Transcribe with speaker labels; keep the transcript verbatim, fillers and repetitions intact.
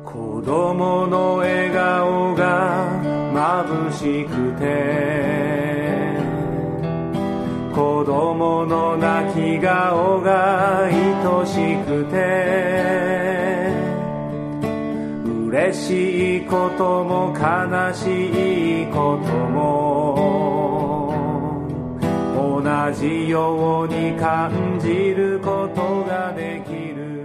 Speaker 1: 子供の笑顔が眩しくて、子供の泣き顔が愛しくて、嬉しいことも悲しいことも同じように感じることができる。